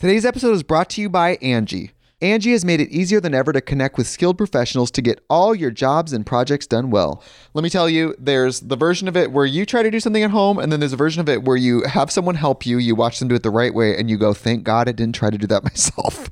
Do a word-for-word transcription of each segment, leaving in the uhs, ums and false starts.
Today's episode is brought to you by Angie. Angie has made it easier than ever to connect with skilled professionals to get all your jobs and projects done well. Let me tell you, there's the version of it where you try to do something at home, and then there's a version of it where you have someone help you, you watch them do it the right way, and you go, thank God I didn't try to do that myself.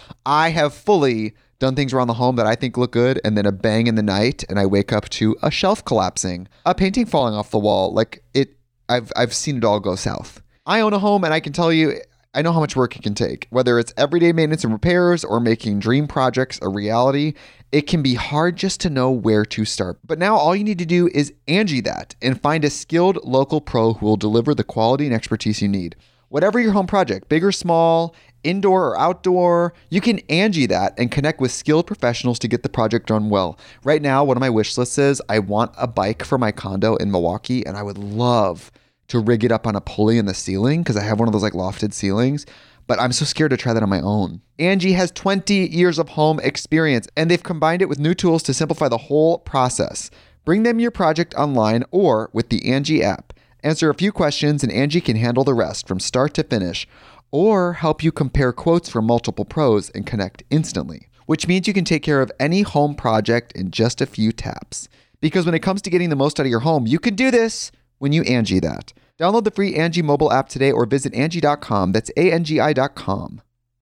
I have fully done things around the home that I think look good, and then a bang in the night, and I wake up to a shelf collapsing, a painting falling off the wall. Like it, I've I've seen it all go south. I own a home, and I can tell you, I know how much work it can take. Whether it's everyday maintenance and repairs or making dream projects a reality, it can be hard just to know where to start. But now all you need to do is Angie that and find a skilled local pro who will deliver the quality and expertise you need. Whatever your home project, big or small, indoor or outdoor, you can Angie that and connect with skilled professionals to get the project done well. Right now, one of my wish lists is I want a bike for my condo in Milwaukee, and I would love to rig it up on a pulley in the ceiling because I have one of those like lofted ceilings, but I'm so scared to try that on my own. Angie has twenty years of home experience, and they've combined it with new tools to simplify the whole process. Bring them your project online or with the Angie app. Answer a few questions and Angie can handle the rest from start to finish, or help you compare quotes from multiple pros and connect instantly, which means you can take care of any home project in just a few taps. Because when it comes to getting the most out of your home, you can do this when you Angie that. Download the free Angie mobile app today or visit Angie dot com. That's A N G I dot com.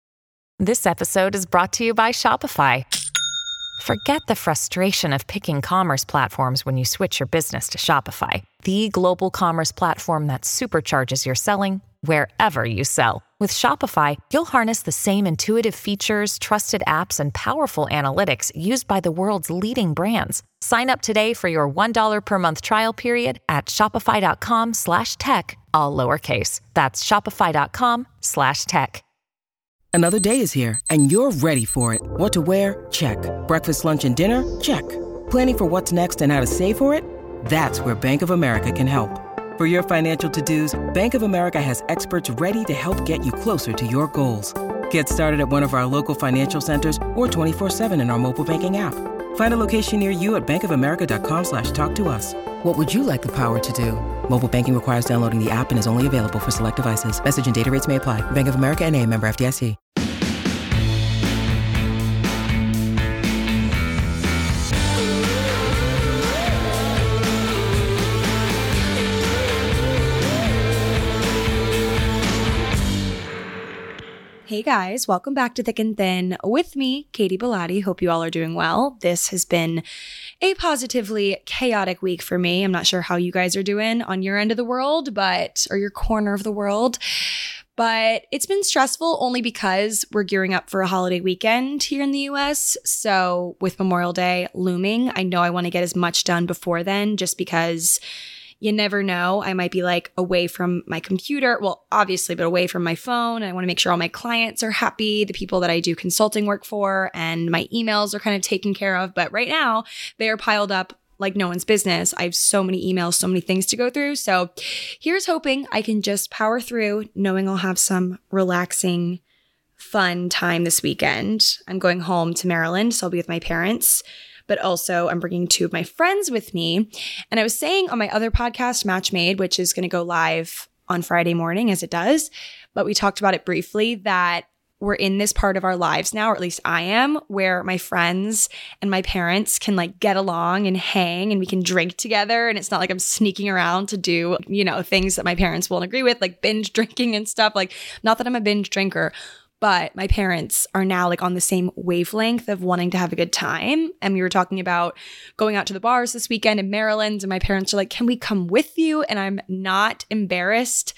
This episode is brought to you by Shopify. Forget the frustration of picking commerce platforms when you switch your business to Shopify, the global commerce platform that supercharges your selling wherever you sell. With Shopify, you'll harness the same intuitive features, trusted apps, and powerful analytics used by the world's leading brands. Sign up today for your one dollar per month trial period at shopify.com slash tech, all lowercase. That's shopify.com slash tech. Another day is here, and you're ready for it. What to wear? Check. Breakfast, lunch, and dinner? Check. Planning for what's next and how to save for it? That's where Bank of America can help. For your financial to-dos, Bank of America has experts ready to help get you closer to your goals. Get started at one of our local financial centers or twenty-four seven in our mobile banking app. Find a location near you at bankofamerica.com slash talk to us. What would you like the power to do? Mobile banking requires downloading the app and is only available for select devices. Message and data rates may apply. Bank of America N A, member F D I C. Hey guys, welcome back to Thick and Thin with me, Katie Bellotti. Hope you all are doing well. This has been a positively chaotic week for me. I'm not sure how you guys are doing on your end of the world, but or your corner of the world. But it's been stressful only because we're gearing up for a holiday weekend here in the U S. So with Memorial Day looming, I know I want to get as much done before then just because you never know. I might be like away from my computer. Well, obviously, but away from my phone. I want to make sure all my clients are happy, the people that I do consulting work for, and my emails are kind of taken care of. But right now, they are piled up like no one's business. I have so many emails, so many things to go through. So here's hoping I can just power through, knowing I'll have some relaxing, fun time this weekend. I'm going home to Maryland, so I'll be with my parents. But also I'm bringing two of my friends with me. And I was saying on my other podcast, Match Made, which is going to go live on Friday morning as it does, but we talked about it briefly that we're in this part of our lives now, or at least I am, where my friends and my parents can like get along and hang and we can drink together. And it's not like I'm sneaking around to do, you know, things that my parents won't agree with, like binge drinking and stuff. Like, not that I'm a binge drinker, but my parents are now like on the same wavelength of wanting to have a good time. And we were talking about going out to the bars this weekend in Maryland. And my parents are like, can we come with you? And I'm not embarrassed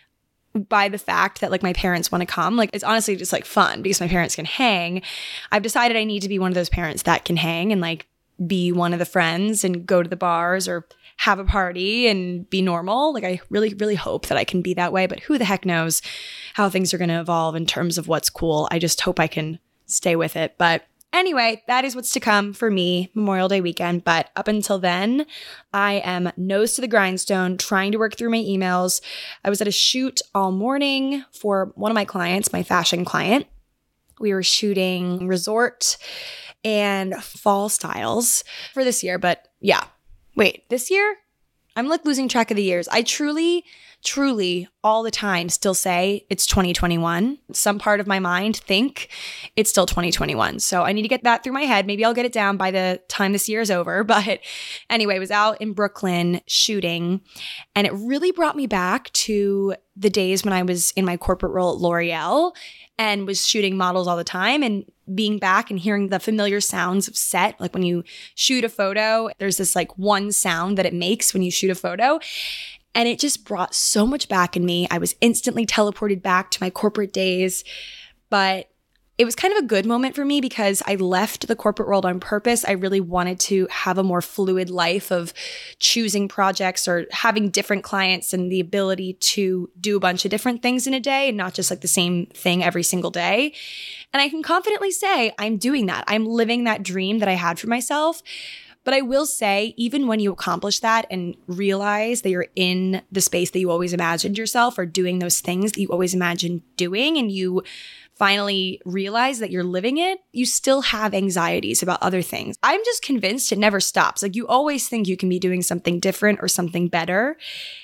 by the fact that like my parents want to come. Like, it's honestly just like fun because my parents can hang. I've decided I need to be one of those parents that can hang and like be one of the friends and go to the bars or have a party and be normal. Like, I really, really hope that I can be that way, but who the heck knows how things are going to evolve in terms of what's cool. I just hope I can stay with it. But anyway, that is what's to come for me Memorial Day weekend. But up until then, I am nose to the grindstone trying to work through my emails. I was at a shoot all morning for one of my clients, my fashion client. We were shooting resort and fall styles for this year. But yeah, wait, this year? I'm like losing track of the years. I truly, truly all the time still say it's twenty twenty-one. Some part of my mind think it's still twenty twenty-one. So I need to get that through my head. Maybe I'll get it down by the time this year is over. But anyway, I was out in Brooklyn shooting, and it really brought me back to the days when I was in my corporate role at L'Oreal and was shooting models all the time, and being back and hearing the familiar sounds of set. Like when you shoot a photo, there's this like one sound that it makes when you shoot a photo. And it just brought so much back in me. I was instantly teleported back to my corporate days. But it was kind of a good moment for me because I left the corporate world on purpose. I really wanted to have a more fluid life of choosing projects or having different clients and the ability to do a bunch of different things in a day and not just like the same thing every single day. And I can confidently say I'm doing that. I'm living that dream that I had for myself. But I will say, even when you accomplish that and realize that you're in the space that you always imagined yourself or doing those things that you always imagined doing, and you finally realize that you're living it, you still have anxieties about other things. I'm just convinced it never stops. Like you always think you can be doing something different or something better.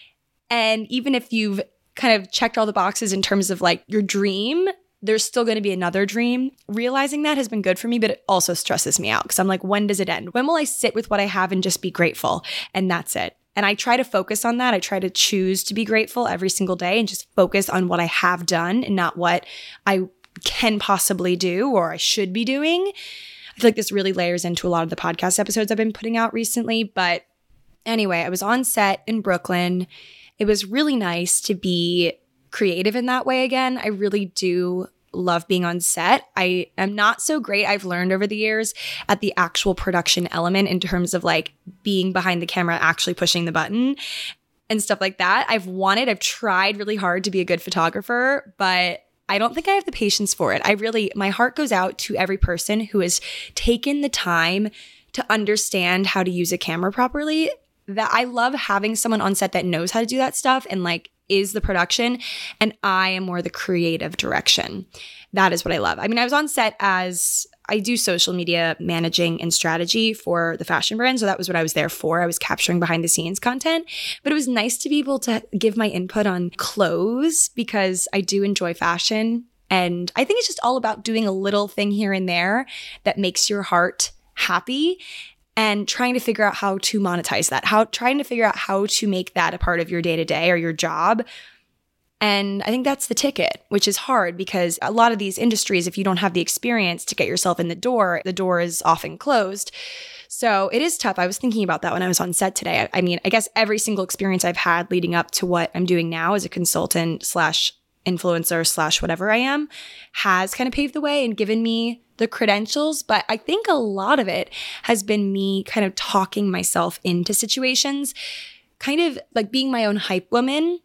And even if you've kind of checked all the boxes in terms of like your dream, there's still going to be another dream. Realizing that has been good for me, but it also stresses me out because I'm like, when does it end? When will I sit with what I have and just be grateful? And that's it. And I try to focus on that. I try to choose to be grateful every single day and just focus on what I have done and not what I can possibly do or I should be doing. I feel like this really layers into a lot of the podcast episodes I've been putting out recently. But anyway, I was on set in Brooklyn. It was really nice to be creative in that way again. I really do love being on set. I am not so great, I've learned over the years, at the actual production element in terms of like being behind the camera, actually pushing the button and stuff like that. I've wanted, I've tried really hard to be a good photographer, but I don't think I have the patience for it. I really, my heart goes out to every person who has taken the time to understand how to use a camera properly. That I love having someone on set that knows how to do that stuff and like is the production, and I am more the creative direction. That is what I love. I mean, I was on set as I do social media managing and strategy for the fashion brand. So that was what I was there for. I was capturing behind the scenes content, but it was nice to be able to give my input on clothes because I do enjoy fashion. And I think it's just all about doing a little thing here and there that makes your heart happy and trying to figure out how to monetize that, how trying to figure out how to make that a part of your day-to-day or your job. And I think that's the ticket, which is hard because a lot of these industries, if you don't have the experience to get yourself in the door, the door is often closed. So it is tough. I was thinking about that when I was on set today. I, I mean, I guess every single experience I've had leading up to what I'm doing now as a consultant slash influencer slash whatever I am has kind of paved the way and given me the credentials. But I think a lot of it has been me kind of talking myself into situations, kind of like being my own hype woman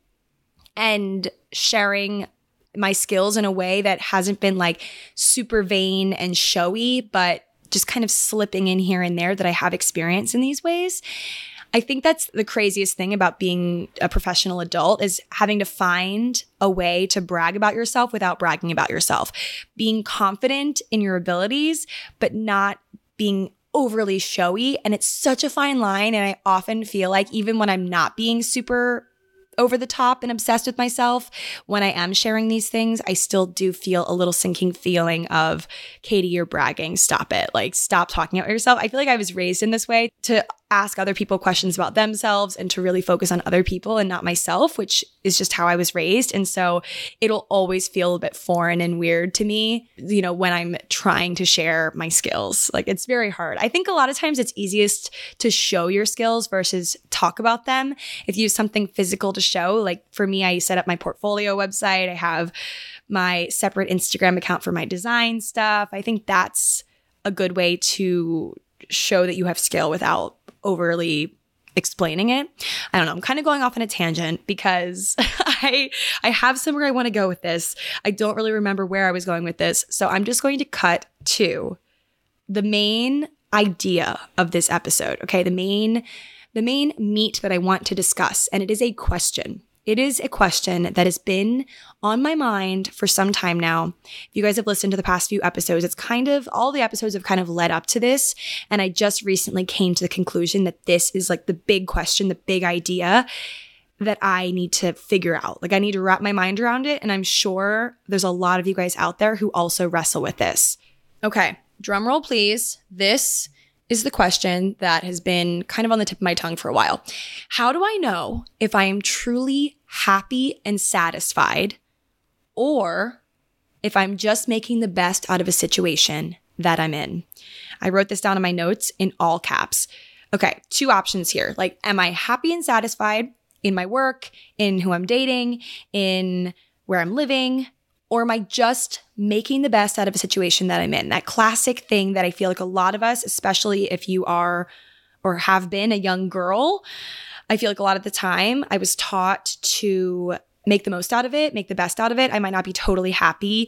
and sharing my skills in a way that hasn't been like super vain and showy, but just kind of slipping in here and there that I have experience in these ways. I think that's the craziest thing about being a professional adult is having to find a way to brag about yourself without bragging about yourself. Being confident in your abilities, but not being overly showy. And it's such a fine line. And I often feel like even when I'm not being super over the top and obsessed with myself, when I am sharing these things, I still do feel a little sinking feeling of, Katie, you're bragging. Stop it. Like, stop talking about yourself. I feel like I was raised in this way to ask other people questions about themselves and to really focus on other people and not myself, which is just how I was raised. And so it'll always feel a bit foreign and weird to me, you know, when I'm trying to share my skills. Like, it's very hard. I think a lot of times it's easiest to show your skills versus talk about them. If you have something physical to show, like for me, I set up my portfolio website. I have my separate Instagram account for my design stuff. I think that's a good way to show that you have skill without overly explaining it. I don't know. I'm kind of going off on a tangent because I I have somewhere I want to go with this. I don't really remember where I was going with this. So I'm just going to cut to the main idea of this episode. Okay. The main, the main meat that I want to discuss. And it is a question. It is a question that has been on my mind for some time now. If you guys have listened to the past few episodes, it's kind of, all the episodes have kind of led up to this. And I just recently came to the conclusion that this is like the big question, the big idea. that I need to figure out. Like I need to wrap my mind around it. And I'm sure there's a lot of you guys out there who also wrestle with this. Okay, drum roll, please. This is the question that has been kind of on the tip of my tongue for a while. How do I know if I am truly happy and satisfied, or if I'm just making the best out of a situation that I'm in? I wrote this down in my notes in all caps. Okay, two options here. Like, am I happy and satisfied in my work, in who I'm dating, in where I'm living? Or am I just making the best out of a situation that I'm in? That classic thing that I feel like a lot of us, especially if you are or have been a young girl, I feel like a lot of the time I was taught to make the most out of it, make the best out of it. I might not be totally happy,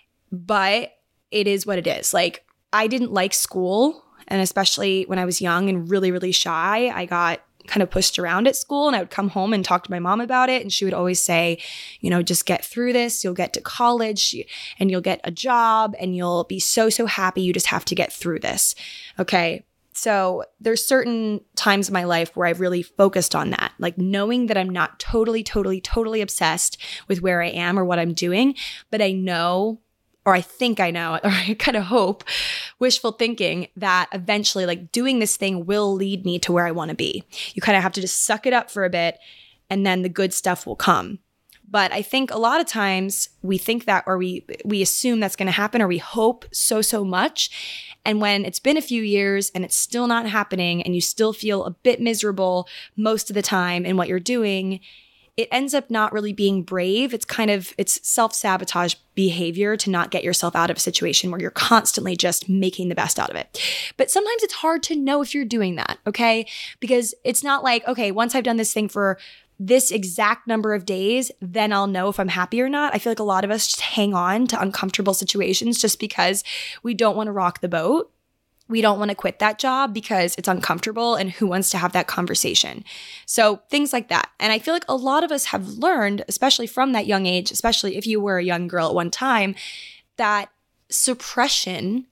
but it is what it is. Like, I didn't like school. And especially when I was young and really, really shy, I got kind of pushed around at school, and I would come home and talk to my mom about it. And she would always say, you know, just get through this. You'll get to college and you'll get a job and you'll be so, so happy. You just have to get through this. Okay. So there's certain times in my life where I've really focused on that, like knowing that I'm not totally, totally, totally obsessed with where I am or what I'm doing, but I know, or I think I know, or I kind of hope, wishful thinking, that eventually like doing this thing will lead me to where I want to be. You kind of have to just suck it up for a bit and then the good stuff will come. But I think a lot of times we think that, or we we assume that's going to happen, or we hope so, so much. And when it's been a few years and it's still not happening and you still feel a bit miserable most of the time in what you're doing, it ends up not really being brave. It's kind of, it's self-sabotage behavior to not get yourself out of a situation where you're constantly just making the best out of it. But sometimes it's hard to know if you're doing that, okay? Because it's not like, okay, once I've done this thing for this exact number of days, then I'll know if I'm happy or not. I feel like a lot of us just hang on to uncomfortable situations just because we don't want to rock the boat. We don't want to quit that job because it's uncomfortable, and who wants to have that conversation? So things like that. And I feel like a lot of us have learned, especially from that young age, especially if you were a young girl at one time, that suppression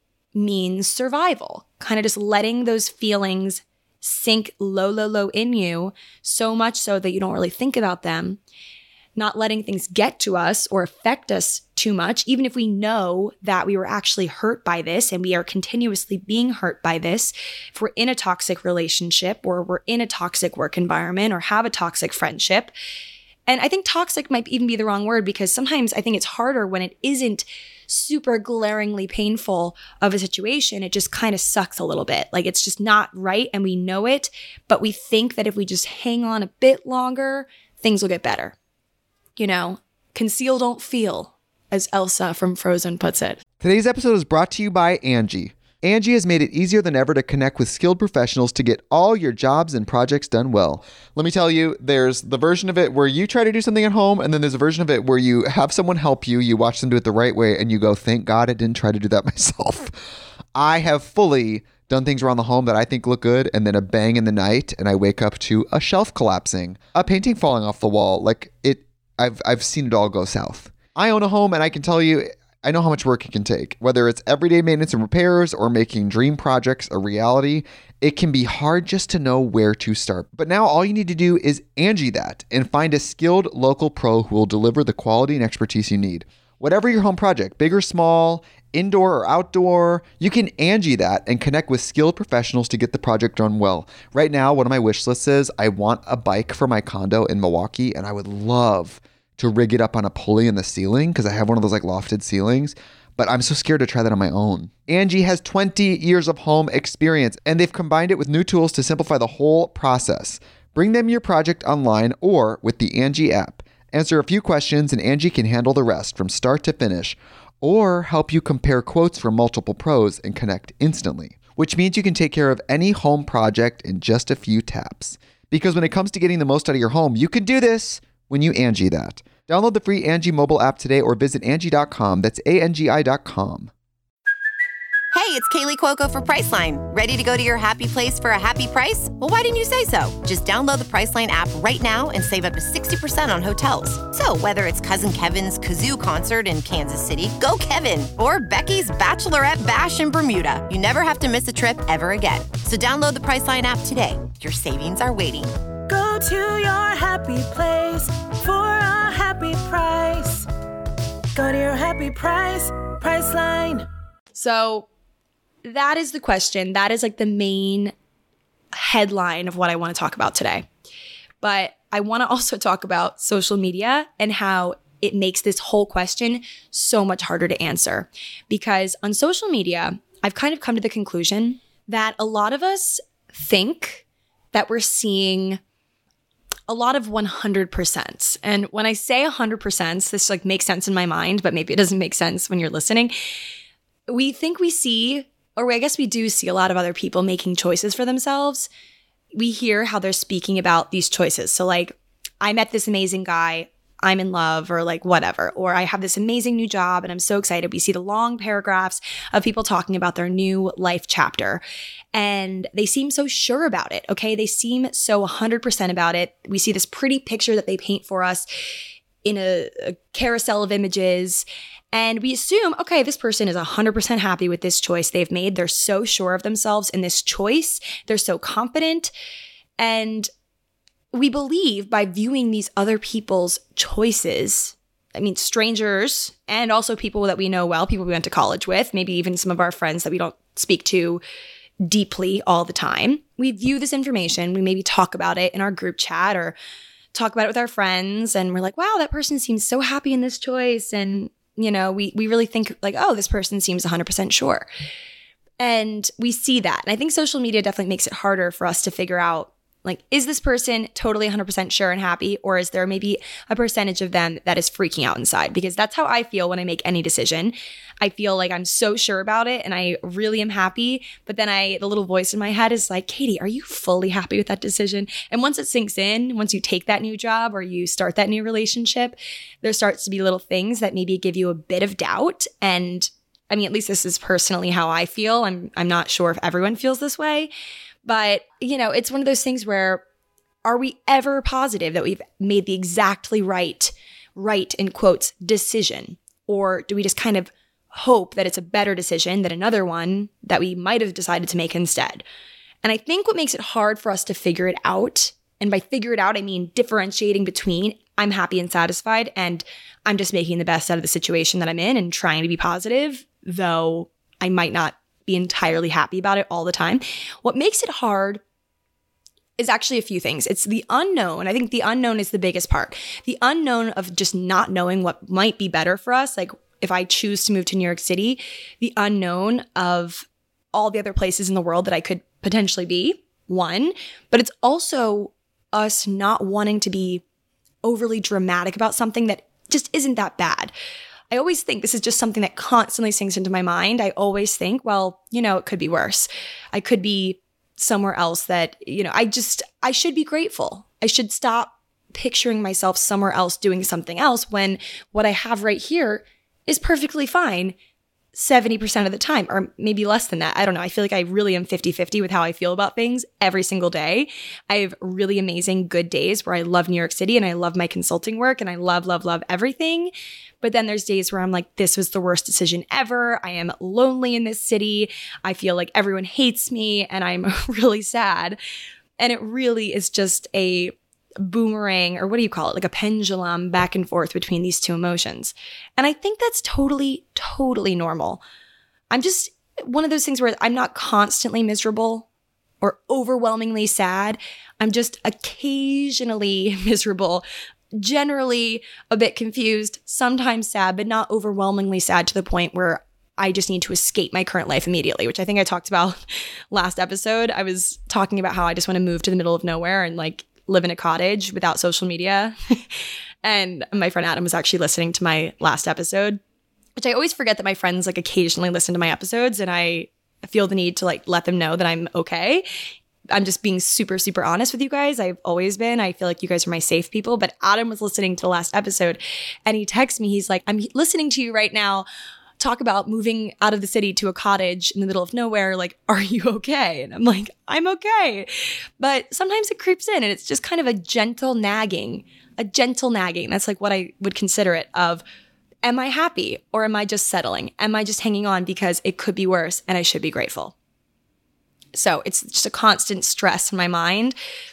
means survival. Kind of just letting those feelings sink low, low, low in you, so much so that you don't really think about them. Not letting things get to us or affect us too much, even if we know that we were actually hurt by this and we are continuously being hurt by this. If we're in a toxic relationship or we're in a toxic work environment or have a toxic friendship. And I think toxic might even be the wrong word, because sometimes I think it's harder when it isn't super glaringly painful of a situation. It just kind of sucks a little bit. Like it's just not right and we know it, but we think that if we just hang on a bit longer, things will get better. You know, conceal, don't feel, as Elsa from Frozen puts it. Today's episode is brought to you by Angie. Angie has made it easier than ever to connect with skilled professionals to get all your jobs and projects done well. Let me tell you, there's the version of it where you try to do something at home, and then there's a version of it where you have someone help you, you watch them do it the right way, and you go, thank God I didn't try to do that myself. I have fully done things around the home that I think look good, and then a bang in the night, and I wake up to a shelf collapsing, a painting falling off the wall. Like it, I've I've seen it all go south. I own a home, and I can tell you, I know how much work it can take. Whether it's everyday maintenance and repairs or making dream projects a reality, it can be hard just to know where to start. But now all you need to do is Angie that and find a skilled local pro who will deliver the quality and expertise you need. Whatever your home project, big or small, indoor or outdoor, you can Angie that and connect with skilled professionals to get the project done well. Right now, one of my wish lists is I want a bike for my condo in Milwaukee, and I would love to rig it up on a pulley in the ceiling because I have one of those like lofted ceilings, but I'm so scared to try that on my own. Angie has twenty years of home experience, and they've combined it with new tools to simplify the whole process. Bring them your project online or with the Angie app. Answer a few questions and Angie can handle the rest from start to finish, or help you compare quotes from multiple pros and connect instantly, which means you can take care of any home project in just a few taps. Because when it comes to getting the most out of your home, you can do this when you Angie that. Download the free Angie mobile app today or visit Angie dot com. That's A N G I dot com. Hey, it's Kaylee Cuoco for Priceline. Ready to go to your happy place for a happy price? Well, why didn't you say so? Just download the Priceline app right now and save up to sixty percent on hotels. So whether it's Cousin Kevin's Kazoo Concert in Kansas City, go Kevin, or Becky's Bachelorette Bash in Bermuda, you never have to miss a trip ever again. So download the Priceline app today. Your savings are waiting. Go Go to your happy place for a happy price. Go to your happy price, Priceline. So that is the question. That is like the main headline of what I want to talk about today. But I want to also talk about social media and how it makes this whole question so much harder to answer. Because on social media, I've kind of come to the conclusion that a lot of us think that we're seeing a lot of one hundred percent. And when I say one hundred percent, this like makes sense in my mind, but maybe it doesn't make sense when you're listening. We think we see, or I guess we do see a lot of other people making choices for themselves. We hear how they're speaking about these choices. So like, I met this amazing guy, I'm in love, or like whatever, or I have this amazing new job and I'm so excited. We see the long paragraphs of people talking about their new life chapter and they seem so sure about it. Okay. They seem so one hundred percent about it. We see this pretty picture that they paint for us in a, a carousel of images. And we assume, okay, this person is one hundred percent happy with this choice they've made. They're so sure of themselves in this choice. They're so confident. And we believe by viewing these other people's choices, I mean, strangers and also people that we know well, people we went to college with, maybe even some of our friends that we don't speak to deeply all the time. We view this information, we maybe talk about it in our group chat or talk about it with our friends, and we're like, wow, that person seems so happy in this choice. And, you know, we we really think like, oh, this person seems one hundred percent sure. And we see that. And I think social media definitely makes it harder for us to figure out, like, is this person totally one hundred percent sure and happy? Or is there maybe a percentage of them that is freaking out inside? Because that's how I feel when I make any decision. I feel like I'm so sure about it and I really am happy. But then I, the little voice in my head is like, Katie, are you fully happy with that decision? And once it sinks in, once you take that new job or you start that new relationship, there starts to be little things that maybe give you a bit of doubt. And I mean, at least this is personally how I feel. I'm I'm not sure if everyone feels this way. But, you know, it's one of those things where, are we ever positive that we've made the exactly right, right in quotes, decision? Or do we just kind of hope that it's a better decision than another one that we might have decided to make instead? And I think what makes it hard for us to figure it out, and by figure it out, I mean differentiating between I'm happy and satisfied and I'm just making the best out of the situation that I'm in and trying to be positive, though I might not be entirely happy about it all the time. What makes it hard is actually a few things. It's the unknown. I think the unknown is the biggest part. The unknown of just not knowing what might be better for us. Like if I choose to move to New York City, the unknown of all the other places in the world that I could potentially be, one. But it's also us not wanting to be overly dramatic about something that just isn't that bad. I always think this is just something that constantly sinks into my mind. I always think, well, you know, it could be worse. I could be somewhere else that, you know, I just, I should be grateful. I should stop picturing myself somewhere else doing something else when what I have right here is perfectly fine seventy percent of the time, or maybe less than that. I don't know. I feel like I really am fifty-fifty with how I feel about things every single day. I have really amazing good days where I love New York City and I love my consulting work and I love, love, love everything. But then there's days where I'm like, this was the worst decision ever. I am lonely in this city. I feel like everyone hates me and I'm really sad. And it really is just a boomerang, or what do you call it? Like a pendulum back and forth between these two emotions. And I think that's totally, totally normal. I'm just one of those things where I'm not constantly miserable or overwhelmingly sad. I'm just occasionally miserable, generally a bit confused, sometimes sad, but not overwhelmingly sad to the point where I just need to escape my current life immediately, which I think I talked about last episode. I was talking about how I just want to move to the middle of nowhere and like live in a cottage without social media. And my friend Adam was actually listening to my last episode, which I always forget that my friends like occasionally listen to my episodes, and I feel the need to like let them know that I'm okay. I'm just being super, super honest with you guys. I've always been. I feel like you guys are my safe people. But Adam was listening to the last episode and he texted me. He's like, I'm listening to you right now talk about moving out of the city to a cottage in the middle of nowhere. Like, are you okay? And I'm like, I'm okay. But sometimes it creeps in and it's just kind of a gentle nagging, a gentle nagging. That's like what I would consider it of, am I happy or am I just settling? Am I just hanging on because it could be worse and I should be grateful? So it's just a constant stress in my mind.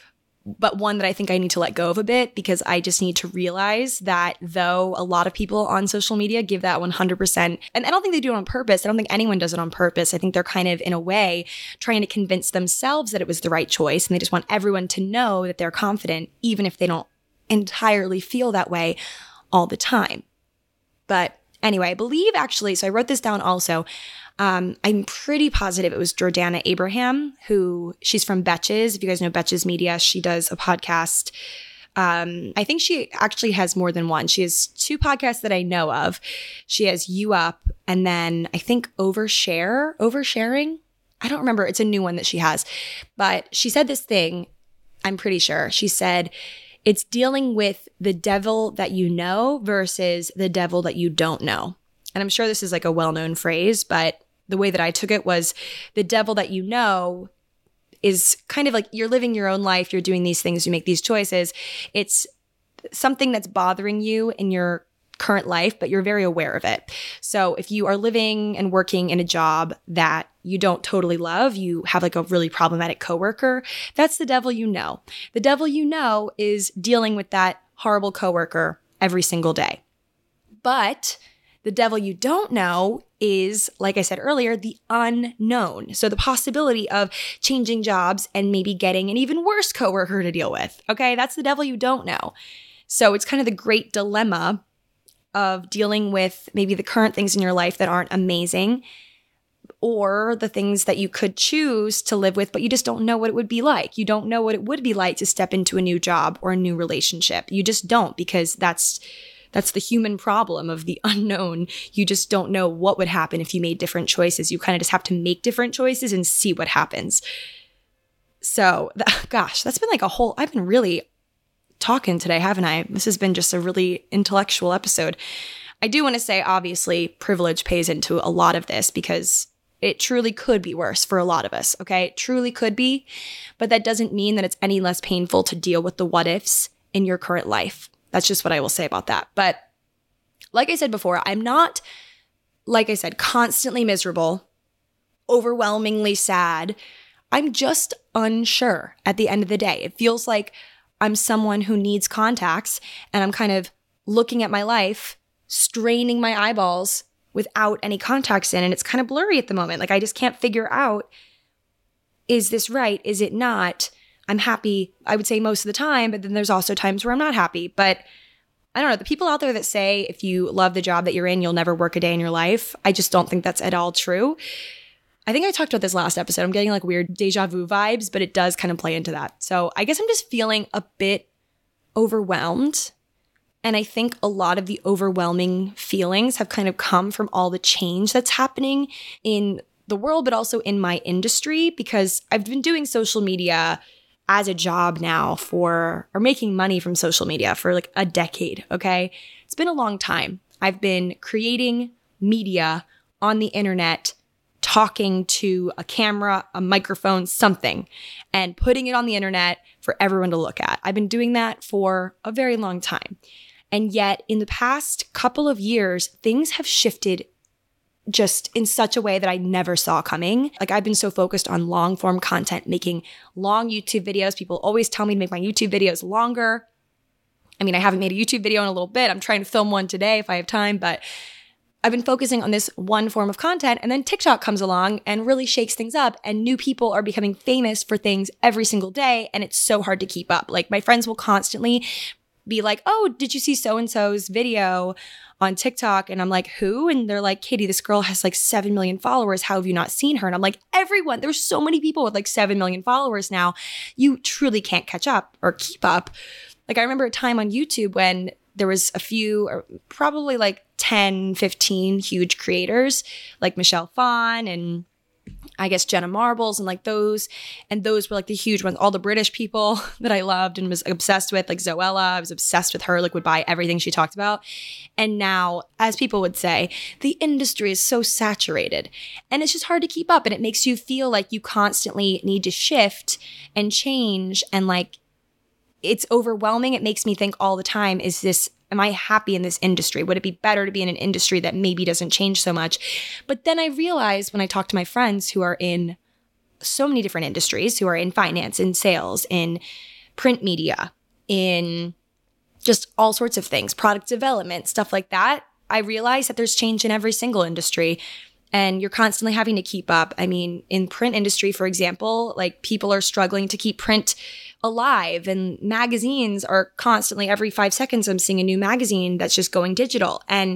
but one that I think I need to let go of a bit, because I just need to realize that though a lot of people on social media give that one hundred percent, and I don't think they do it on purpose. I don't think anyone does it on purpose. I think they're kind of, in a way, trying to convince themselves that it was the right choice, and they just want everyone to know that they're confident, even if they don't entirely feel that way all the time. But anyway, I believe actually, so I wrote this down also. Um, I'm pretty positive it was Jordana Abraham, who she's from Betches. If you guys know Betches Media, she does a podcast. Um, I think she actually has more than one. She has two podcasts that I know of. She has You Up, and then I think Overshare, Oversharing. I don't remember. It's a new one that she has. But she said this thing, I'm pretty sure. She said, it's dealing with the devil that you know versus the devil that you don't know. And I'm sure this is like a well-known phrase, but the way that I took it was the devil that you know is kind of like you're living your own life, you're doing these things, you make these choices. It's something that's bothering you in your current life, but you're very aware of it. So if you are living and working in a job that you don't totally love, you have like a really problematic coworker, that's the devil you know. The devil you know is dealing with that horrible coworker every single day. But the devil you don't know is, like I said earlier, the unknown. So the possibility of changing jobs and maybe getting an even worse coworker to deal with. Okay, that's the devil you don't know. So it's kind of the great dilemma of dealing with maybe the current things in your life that aren't amazing, or the things that you could choose to live with, but you just don't know what it would be like. You don't know what it would be like to step into a new job or a new relationship. You just don't, because that's That's the human problem of the unknown. You just don't know what would happen if you made different choices. You kind of just have to make different choices and see what happens. So, th- gosh, that's been like a whole, I've been really talking today, haven't I? This has been just a really intellectual episode. I do want to say, obviously, privilege pays into a lot of this, because it truly could be worse for a lot of us, okay? It truly could be, but that doesn't mean that it's any less painful to deal with the what ifs in your current life. That's just what I will say about that. But like I said before, I'm not, like I said, constantly miserable, overwhelmingly sad. I'm just unsure at the end of the day. It feels like I'm someone who needs contacts, and I'm kind of looking at my life, straining my eyeballs without any contacts in, and it's kind of blurry at the moment. Like I just can't figure out, is this right? Is it not? I'm happy, I would say, most of the time, but then there's also times where I'm not happy. But I don't know, the people out there that say if you love the job that you're in, you'll never work a day in your life, I just don't think that's at all true. I think I talked about this last episode. I'm getting like weird deja vu vibes, but it does kind of play into that. So I guess I'm just feeling a bit overwhelmed. And I think a lot of the overwhelming feelings have kind of come from all the change that's happening in the world, but also in my industry, because I've been doing social media as a job now for, or making money from social media for like a decade, okay? It's been a long time. I've been creating media on the internet, talking to a camera, a microphone, something, and putting it on the internet for everyone to look at. I've been doing that for a very long time. And yet in the past couple of years, things have shifted just in such a way that I never saw coming. Like I've been so focused on long form content, making long YouTube videos. People always tell me to make my YouTube videos longer. I mean, I haven't made a YouTube video in a little bit. I'm trying to film one today if I have time, but I've been focusing on this one form of content, and then TikTok comes along and really shakes things up, and new people are becoming famous for things every single day, and it's so hard to keep up. Like my friends will constantly be like, oh, did you see so-and-so's video on TikTok? And I'm like, who? And they're like, Katie, this girl has like seven million followers. How have you not seen her? And I'm like, everyone, there's so many people with like seven million followers now. You truly can't catch up or keep up. Like I remember a time on YouTube when there was a few, or probably like ten, fifteen huge creators like Michelle Phan and I guess Jenna Marbles and like those, and those were like the huge ones. All the British people that I loved and was obsessed with, like Zoella, I was obsessed with her, like would buy everything she talked about. And now, as people would say, the industry is so saturated and it's just hard to keep up, and it makes you feel like you constantly need to shift and change, and like it's overwhelming. It makes me think all the time, is this, am I happy in this industry? Would it be better to be in an industry that maybe doesn't change so much? But then I realized when I talk to my friends who are in so many different industries, who are in finance, in sales, in print media, in just all sorts of things, product development, stuff like that. I realize that there's change in every single industry and you're constantly having to keep up. I mean, in print industry, for example, like people are struggling to keep print alive, and magazines are constantly, every five seconds, I'm seeing a new magazine that's just going digital. And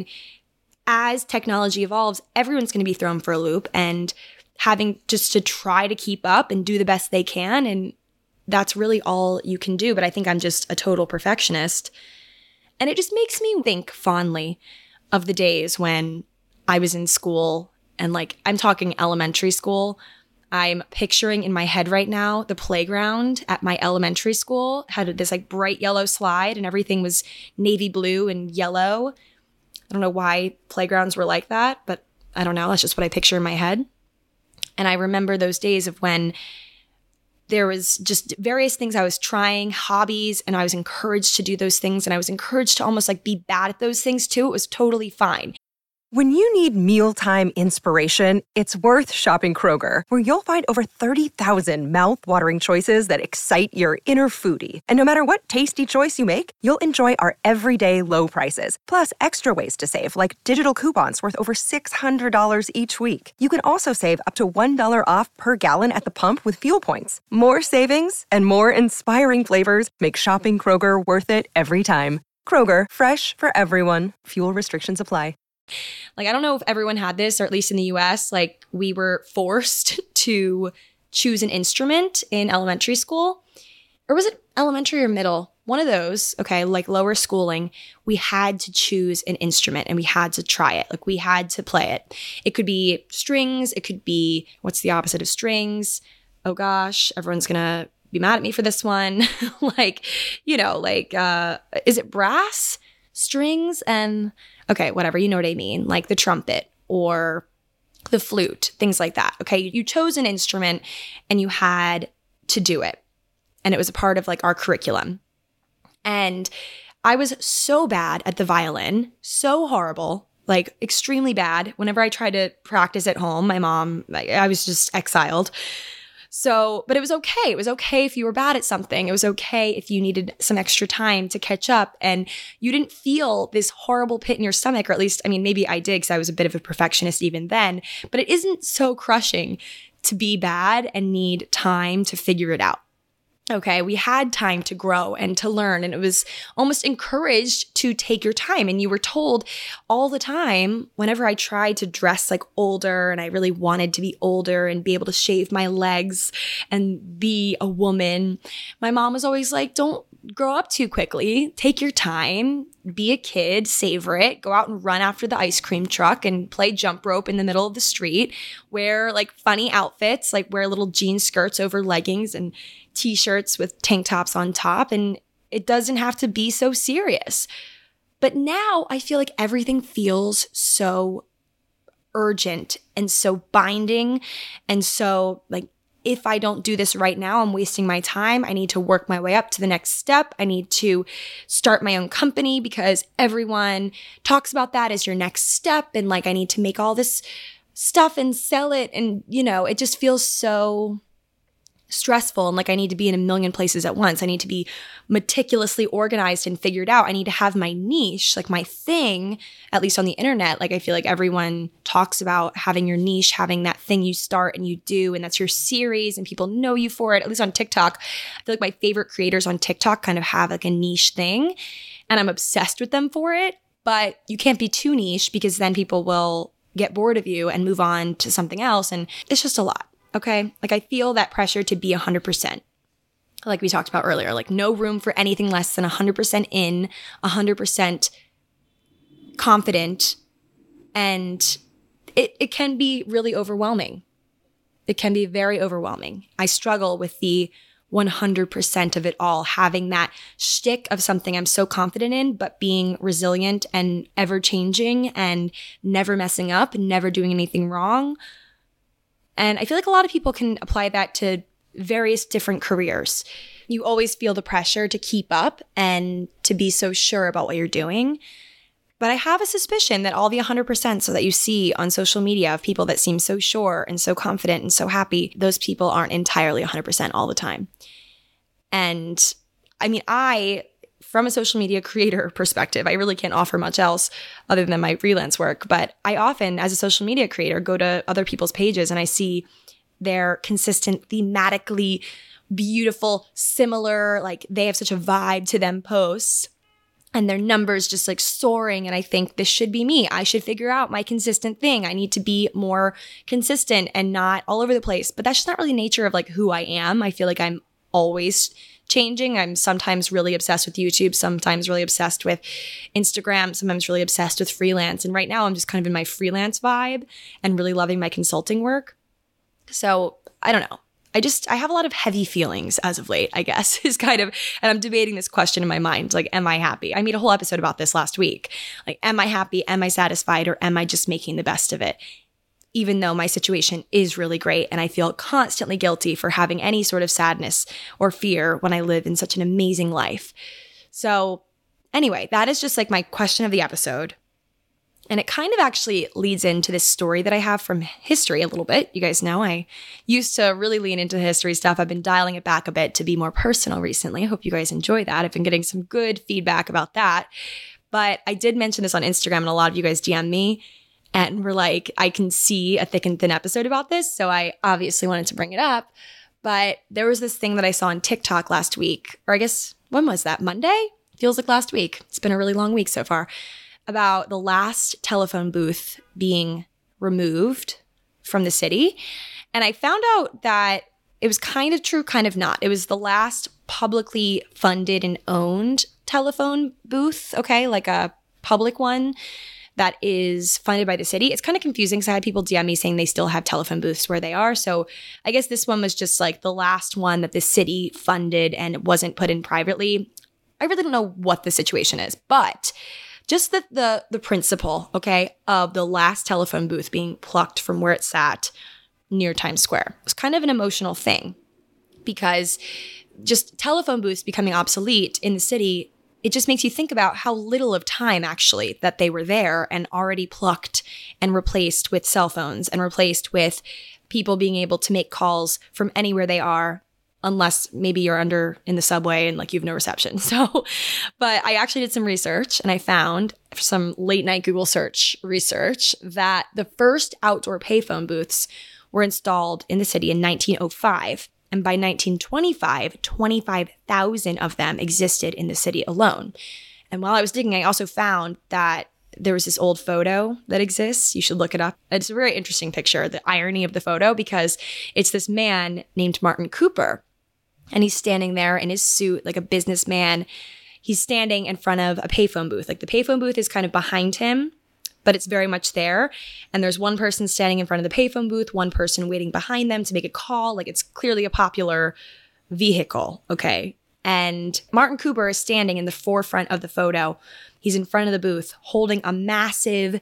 as technology evolves, everyone's going to be thrown for a loop and having just to try to keep up and do the best they can. And that's really all you can do. But I think I'm just a total perfectionist. And it just makes me think fondly of the days when I was in school, and like, I'm talking elementary school. I'm picturing in my head right now, the playground at my elementary school had this like bright yellow slide and everything was navy blue and yellow. I don't know why playgrounds were like that, but I don't know. That's just what I picture in my head. And I remember those days of when there was just various things I was trying, hobbies, and I was encouraged to do those things. And I was encouraged to almost like be bad at those things too. It was totally fine. When you need mealtime inspiration, it's worth shopping Kroger, where you'll find over thirty thousand mouth-watering choices that excite your inner foodie. And no matter what tasty choice you make, you'll enjoy our everyday low prices, plus extra ways to save, like digital coupons worth over six hundred dollars each week. You can also save up to one dollar off per gallon at the pump with fuel points. More savings and more inspiring flavors make shopping Kroger worth it every time. Kroger, fresh for everyone. Fuel restrictions apply. Like, I don't know if everyone had this, or at least in the U S, like we were forced to choose an instrument in elementary school. Or was it elementary or middle? One of those, okay, like lower schooling, we had to choose an instrument and we had to try it. Like we had to play it. It could be strings. It could be, what's the opposite of strings? Oh gosh, everyone's going to be mad at me for this one. Like, you know, like, uh, is it brass, strings, and okay, whatever, you know what I mean, like the trumpet or the flute, things like that. Okay, you chose an instrument and you had to do it. And it was a part of like our curriculum. And I was so bad at the violin, so horrible, like extremely bad. Whenever I tried to practice at home, my mom, like, I was just exiled. So, but it was okay. It was okay if you were bad at something. It was okay if you needed some extra time to catch up and you didn't feel this horrible pit in your stomach, or at least, I mean, maybe I did because I was a bit of a perfectionist even then, but it isn't so crushing to be bad and need time to figure it out. Okay, we had time to grow and to learn, and it was almost encouraged to take your time. And you were told all the time, whenever I tried to dress like older and I really wanted to be older and be able to shave my legs and be a woman, my mom was always like, don't grow up too quickly. Take your time, be a kid, savor it, go out and run after the ice cream truck and play jump rope in the middle of the street, wear like funny outfits, like wear little jean skirts over leggings and t-shirts with tank tops on top, and it doesn't have to be so serious. But now I feel like everything feels so urgent and so binding, and so like, if I don't do this right now, I'm wasting my time. I need to work my way up to the next step. I need to start my own company because everyone talks about that as your next step. And like, I need to make all this stuff and sell it. And, you know, it just feels so stressful, and like I need to be in a million places at once. I need to be meticulously organized and figured out. I need to have my niche, like my thing, at least on the internet. Like I feel like everyone talks about having your niche, having that thing you start and you do, and that's your series and people know you for it. At least on TikTok, I feel like my favorite creators on TikTok kind of have like a niche thing, and I'm obsessed with them for it. But you can't be too niche because then people will get bored of you and move on to something else, and it's just a lot. Okay, like I feel that pressure to be one hundred percent. Like we talked about earlier, like no room for anything less than one hundred percent in, one hundred percent confident. And it, it can be really overwhelming. It can be very overwhelming. I struggle with the one hundred percent of it all, having that shtick of something I'm so confident in, but being resilient and ever changing and never messing up and never doing anything wrong. And I feel like a lot of people can apply that to various different careers. You always feel the pressure to keep up and to be so sure about what you're doing. But I have a suspicion that all the one hundred percent so that you see on social media of people that seem so sure and so confident and so happy, those people aren't entirely one hundred percent all the time. And I mean, I, from a social media creator perspective, I really can't offer much else other than my freelance work. But I often, as a social media creator, go to other people's pages and I see their consistent, thematically beautiful, similar, like they have such a vibe to them posts. And their numbers just like soaring. And I think this should be me. I should figure out my consistent thing. I need to be more consistent and not all over the place. But that's just not really the nature of like who I am. I feel like I'm always changing. I'm sometimes really obsessed with YouTube, sometimes really obsessed with Instagram, sometimes really obsessed with freelance. And right now I'm just kind of in my freelance vibe and really loving my consulting work. So I don't know. I just, I have a lot of heavy feelings as of late, I guess, is kind of, and I'm debating this question in my mind, like, am I happy? I made a whole episode about this last week. Like, am I happy? Am I satisfied? Or am I just making the best of it? Even though my situation is really great and I feel constantly guilty for having any sort of sadness or fear when I live in such an amazing life. So anyway, that is just like my question of the episode. And it kind of actually leads into this story that I have from history a little bit. You guys know I used to really lean into history stuff. I've been dialing it back a bit to be more personal recently. I hope you guys enjoy that. I've been getting some good feedback about that. But I did mention this on Instagram and a lot of you guys D M'd me and were like, I can see a thick and thin episode about this. So I obviously wanted to bring it up. But there was this thing that I saw on TikTok last week, or I guess, when was that? Monday? Feels like last week. It's been a really long week so far. About the last telephone booth being removed from the city. And I found out that it was kind of true, kind of not. It was the last publicly funded and owned telephone booth, okay, like a public one that is funded by the city. It's kind of confusing because I had people D M me saying they still have telephone booths where they are. So I guess this one was just like the last one that the city funded and it wasn't put in privately. I really don't know what the situation is, but just the, the the principle, okay, of the last telephone booth being plucked from where it sat near Times Square. It was kind of an emotional thing because just telephone booths becoming obsolete in the city, it just makes you think about how little of time actually that they were there and already plucked and replaced with cell phones and replaced with people being able to make calls from anywhere they are, unless maybe you're under in the subway and like you have no reception. So, but I actually did some research and I found some late night Google search research that the first outdoor payphone booths were installed in the city in nineteen oh five. And by nineteen twenty-five, twenty-five thousand of them existed in the city alone. And while I was digging, I also found that there was this old photo that exists. You should look it up. It's a very interesting picture, the irony of the photo, because it's this man named Martin Cooper. And he's standing there in his suit like a businessman. He's standing in front of a payphone booth. Like the payphone booth is kind of behind him, but it's very much there. And there's one person standing in front of the payphone booth, one person waiting behind them to make a call. Like it's clearly a popular vehicle, okay? And Martin Cooper is standing in the forefront of the photo. He's in front of the booth holding a massive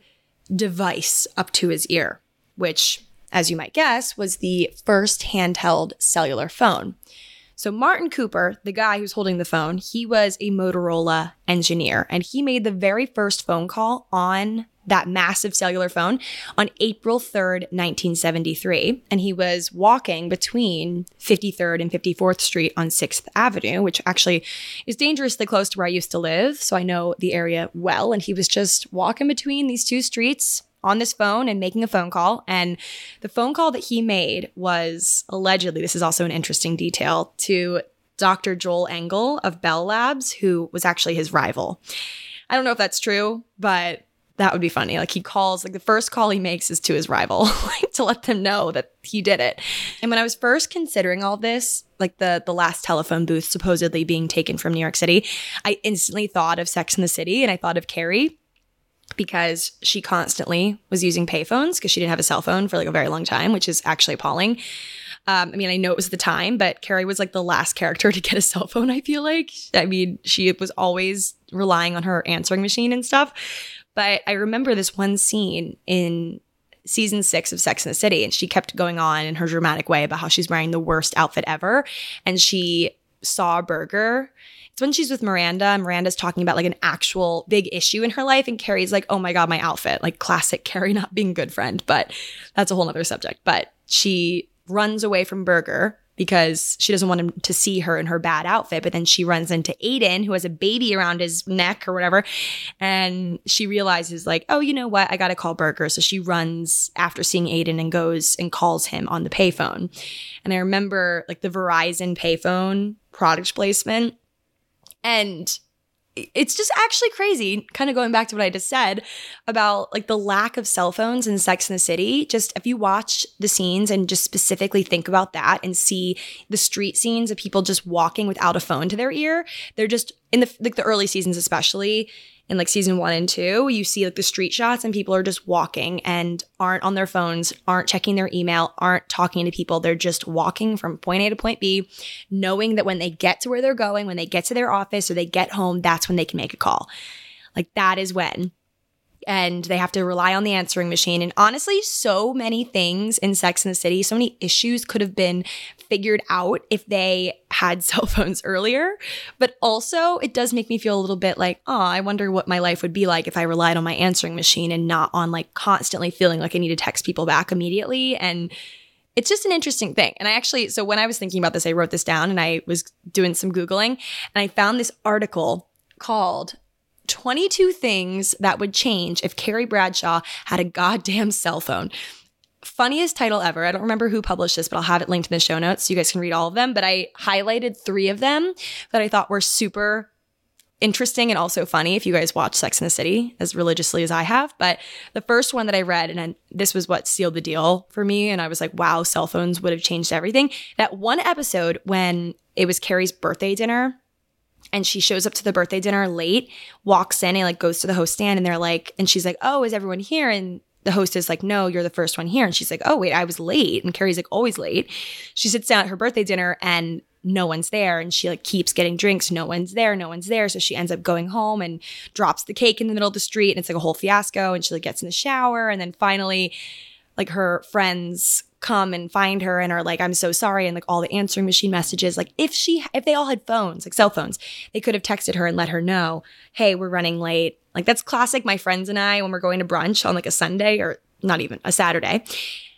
device up to his ear, which, as you might guess, was the first handheld cellular phone. So Martin Cooper, the guy who's holding the phone, he was a Motorola engineer, and he made the very first phone call on that massive cellular phone on April third, nineteen seventy-three. And he was walking between fifty-third and fifty-fourth Street on sixth Avenue, which actually is dangerously close to where I used to live. So I know the area well. And he was just walking between these two streets on this phone and making a phone call. And the phone call that he made was allegedly, this is also an interesting detail, to Doctor Joel Engel of Bell Labs, who was actually his rival. I don't know if that's true, but that would be funny. Like he calls, like the first call he makes is to his rival like, to let them know that he did it. And when I was first considering all this, like the, the last telephone booth supposedly being taken from New York City, I instantly thought of Sex and the City and I thought of Carrie, because she constantly was using payphones because she didn't have a cell phone for like a very long time, which is actually appalling. Um, I mean, I know it was the time, but Carrie was like the last character to get a cell phone, I feel like. I mean, she was always relying on her answering machine and stuff. But I remember this one scene in season six of Sex and the City, and she kept going on in her dramatic way about how she's wearing the worst outfit ever. And she saw a burger. It's when she's with Miranda, and Miranda's talking about like an actual big issue in her life. And Carrie's like, oh my God, my outfit. Like classic Carrie not being a good friend, but that's a whole nother subject. But she runs away from Burger because she doesn't want him to see her in her bad outfit. But then she runs into Aiden, who has a baby around his neck or whatever. And she realizes like, oh, you know what? I got to call Berger. So she runs after seeing Aiden and goes and calls him on the payphone. And I remember like the Verizon payphone product placement. And it's just actually crazy, kind of going back to what I just said about like the lack of cell phones in Sex and the City. Just if you watch the scenes and just specifically think about that and see the street scenes of people just walking without a phone to their ear, they're just in the like the early seasons, especially in like season one and two, you see like the street shots and people are just walking and aren't on their phones, aren't checking their email, aren't talking to people. They're just walking from point A to point B, knowing that when they get to where they're going, when they get to their office or they get home, that's when they can make a call. Like that is when. And they have to rely on the answering machine. And honestly, so many things in Sex and the City, so many issues could have been figured out if they had cell phones earlier. But also, it does make me feel a little bit like, oh, I wonder what my life would be like if I relied on my answering machine and not on like constantly feeling like I need to text people back immediately. And it's just an interesting thing. And I actually, so when I was thinking about this, I wrote this down and I was doing some Googling and I found this article called twenty-two Things That Would Change If Carrie Bradshaw Had a Goddamn Cell Phone. Funniest title ever. I don't remember who published this, but I'll have it linked in the show notes so you guys can read all of them. But I highlighted three of them that I thought were super interesting and also funny if you guys watch Sex and the City as religiously as I have. But the first one that I read, and I, this was what sealed the deal for me, and I was like, wow, cell phones would have changed everything. That one episode when it was Carrie's birthday dinner, and she shows up to the birthday dinner late, walks in and like goes to the host stand and they're like, and she's like, oh, is everyone here? And the host is like, no, you're the first one here. And she's like, oh, wait, I was late. And Carrie's like, always late. She sits down at her birthday dinner and no one's there. And she like keeps getting drinks. No one's there. No one's there. So she ends up going home and drops the cake in the middle of the street. And it's like a whole fiasco. And she like gets in the shower. And then finally, like her friends come and find her and are like, I'm so sorry. And like all the answering machine messages, like if she, if they all had phones, like cell phones, they could have texted her and let her know, hey, we're running late. Like that's classic my friends and I when we're going to brunch on like a Sunday or not even a Saturday.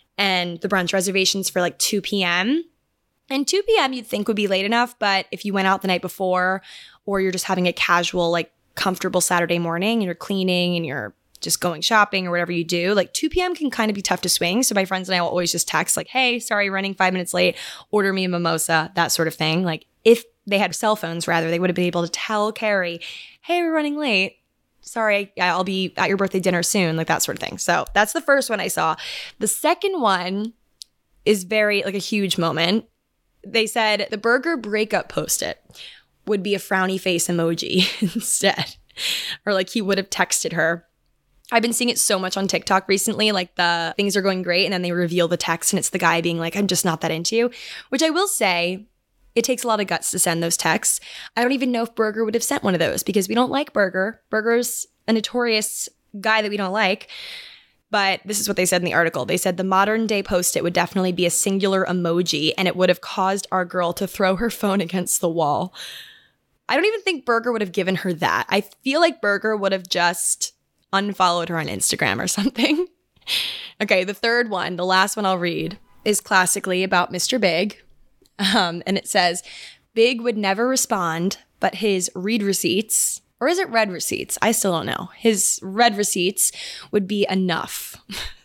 And the brunch reservations for like two p.m. And two p.m. you'd think would be late enough. But if you went out the night before or you're just having a casual, like comfortable Saturday morning and you're cleaning and you're just going shopping or whatever you do, like two p.m. can kind of be tough to swing. So my friends and I will always just text like, hey, sorry, running five minutes late, order me a mimosa, that sort of thing. Like if they had cell phones rather, they would have been able to tell Carrie, hey, we're running late. Sorry, I'll be at your birthday dinner soon, like that sort of thing. So that's the first one I saw. The second one is very like a huge moment. They said the Berger breakup post-it would be a frowny face emoji instead. Or like he would have texted her. I've been seeing it so much on TikTok recently, like the things are going great and then they reveal the text and it's the guy being like, I'm just not that into you, which I will say it takes a lot of guts to send those texts. I don't even know if Berger would have sent one of those because we don't like Berger. Berger's a notorious guy that we don't like. But this is what they said in the article. They said the modern day post-it would definitely be a singular emoji and it would have caused our girl to throw her phone against the wall. I don't even think Berger would have given her that. I feel like Berger would have just unfollowed her on Instagram or something. Okay, the third one, the last one I'll read, is classically about Mister Big. Um, and it says, Big would never respond, but his read receipts, or is it read receipts? I still don't know. His read receipts would be enough.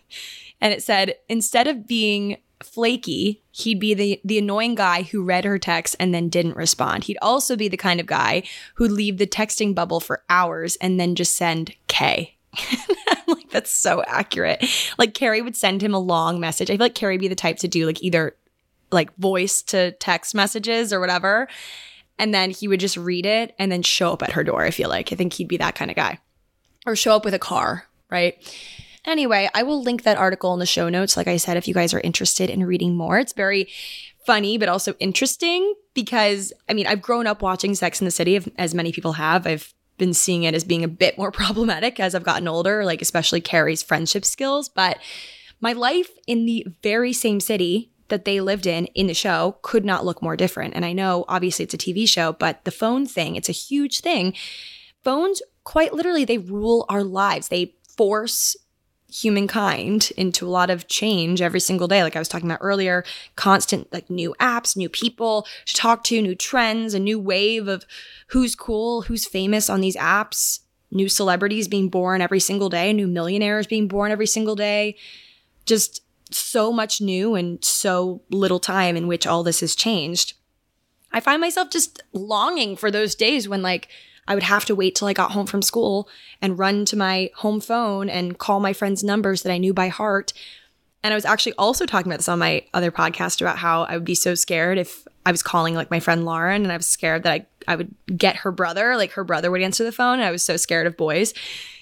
And it said, instead of being flaky, he'd be the, the annoying guy who read her text and then didn't respond. He'd also be the kind of guy who'd leave the texting bubble for hours and then just send K. I'm like, that's so accurate. Like Carrie would send him a long message. I feel like Carrie would be the type to do like either like voice to text messages or whatever. And then he would just read it and then show up at her door, I feel like. I think he'd be that kind of guy. Or show up with a car, right? Anyway, I will link that article in the show notes. Like I said, if you guys are interested in reading more, it's very funny, but also interesting because, I mean, I've grown up watching Sex and the City, as many people have. I've been seeing it as being a bit more problematic as I've gotten older, like especially Carrie's friendship skills. But my life in the very same city that they lived in in the show could not look more different. And I know obviously it's a T V show, but the phone thing, it's a huge thing. Phones, quite literally, they rule our lives. They force humankind into a lot of change every single day. Like I was talking about earlier, constant like new apps, new people to talk to, new trends, a new wave of who's cool, who's famous on these apps, new celebrities being born every single day, new millionaires being born every single day. Just so much new and so little time in which all this has changed. I find myself just longing for those days when like I would have to wait till I got home from school and run to my home phone and call my friends' numbers that I knew by heart. And I was actually also talking about this on my other podcast about how I would be so scared if I was calling like my friend Lauren, and I was scared that I, I would get her brother, like her brother would answer the phone. And I was so scared of boys.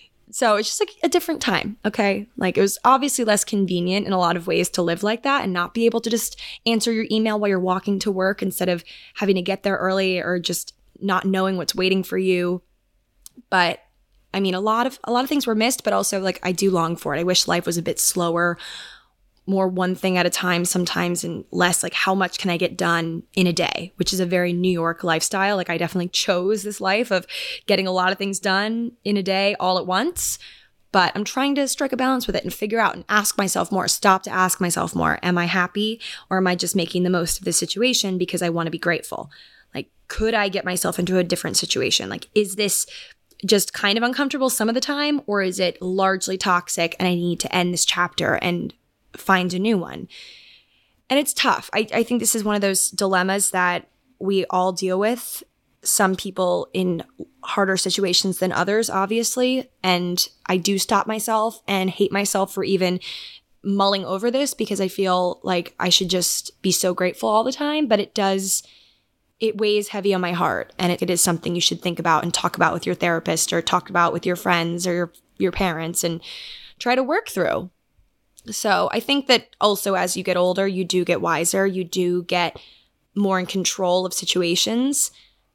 So it's just like a different time, okay? Like it was obviously less convenient in a lot of ways to live like that and not be able to just answer your email while you're walking to work instead of having to get there early or just not knowing what's waiting for you. But I mean, a lot of a lot of things were missed, but also like I do long for it. I wish life was a bit slower, more one thing at a time sometimes, and less like how much can I get done in a day, which is a very New York lifestyle. Like I definitely chose this life of getting a lot of things done in a day all at once. But I'm trying to strike a balance with it and figure out and ask myself more, stop to ask myself more. Am I happy, or am I just making the most of the situation because I want to be grateful? Like, could I get myself into a different situation? Like, is this just kind of uncomfortable some of the time, or is it largely toxic and I need to end this chapter and find a new one? And it's tough. I, I think this is one of those dilemmas that we all deal with. Some people in harder situations than others, obviously. And I do stop myself and hate myself for even mulling over this because I feel like I should just be so grateful all the time. But it does... it weighs heavy on my heart, and it, it is something you should think about and talk about with your therapist or talk about with your friends or your, your parents and try to work through. So I think that also as you get older, you do get wiser. You do get more in control of situations.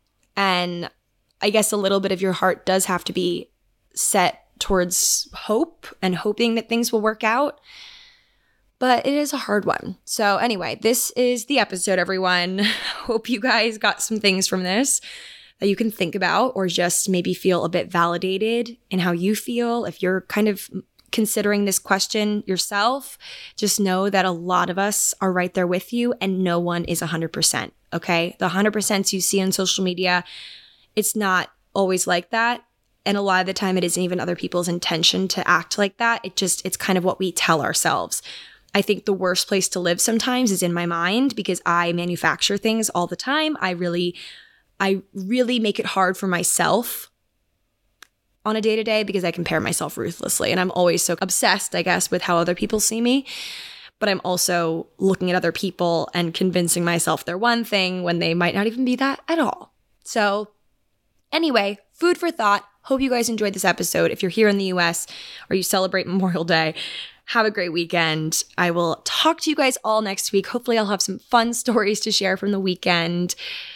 And I guess a little bit of your heart does have to be set towards hope and hoping that things will work out. But it is a hard one. So anyway, this is the episode, everyone. Hope you guys got some things from this that you can think about or just maybe feel a bit validated in how you feel. If you're kind of considering this question yourself, just know that a lot of us are right there with you and no one is one hundred percent, okay? The one hundred percent you see on social media, it's not always like that. And a lot of the time it isn't even other people's intention to act like that. It just, it's kind of what we tell ourselves. I think the worst place to live sometimes is in my mind because I manufacture things all the time. I really, I really make it hard for myself on a day-to-day because I compare myself ruthlessly. And I'm always so obsessed, I guess, with how other people see me. But I'm also looking at other people and convincing myself they're one thing when they might not even be that at all. So anyway, food for thought. Hope you guys enjoyed this episode. If you're here in the U S or you celebrate Memorial Day, have a great weekend. I will talk to you guys all next week. Hopefully I'll have some fun stories to share from the weekend.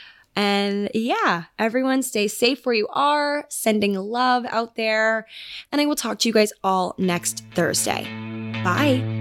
And yeah, everyone stay safe where you are, sending love out there. And I will talk to you guys all next Thursday. Bye.